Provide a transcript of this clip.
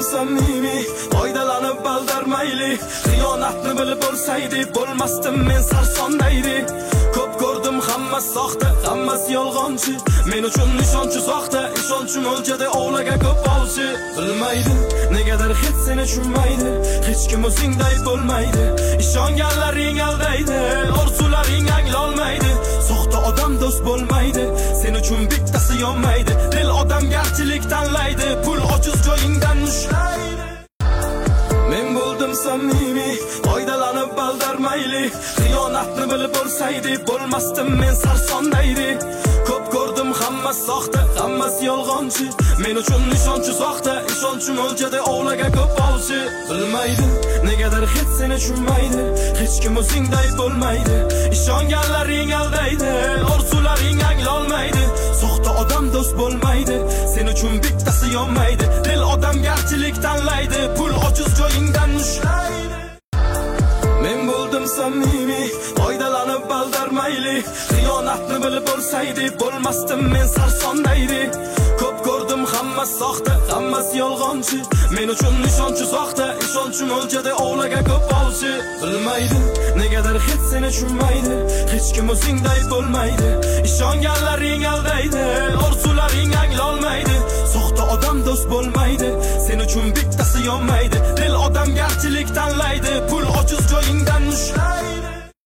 samimiy, foydalanib aldarmayli. Xiyonatni bilib bo'lsaydi, bo'lmasdim men sarsondaydi. Ko'p ko'rdim hammasi soxta, hammasi yolg'onchi. Men uchun nishonchi soxta, ishonchim o'ljada ovlaga ko'p olchi. Bilmaydi, negadir hech seni tushunmaydi. Hech kim o'zingday bo'lmaydi. Ishonganlaring aldaydi, orzularing anglolmaydi. Soxta odam do'st bo'lmaydi, sen uchun bittasi yonmaydi. Dil odamgarchilik tanlaydi, pul ojiz joyingdan mushlaydi. Men bo'ldim samimiy, foydalanib aldarmayli. Xiyonatni bilib bo'lsaydi, bo'lmasdim men sarsondaydi. Ko'p ko'rdim hammasi soxta, hammasi yolg'onchi. Men uchun nishonchi soxta, ishonchim o'ljada ovlaga ko'p olchi. Bilmaydi, negadir hech seni tushunmaydi. Hech kim o'zingday bo'lmaydi. Ishonganlaring aldaydi, orzularing anglolmaydi. Soxta odam do'st bo'lmaydi, sen uchun bittasi yonmaydi. Dil odamgarchilik tanlaydi, pul ojiz joyingdan mushlaydi. Men bo'ldim samimiy, foydalanib aldarmayli. Xiyonatni bilib bo'lsaydi, bo'lmasdim men sarsondaydi. Ko'p ko'rdim hammasi soxta, hammasi yolg'onchi. Men uchun nishonchi soxta, ishonchim o'ljada ovlaga ko'p olchi. Bilmaydi, negadir hech seni tushunmaydi. Hech kim o'zingday bo'lmaydi. Ishonganlaring aldaydi, orzular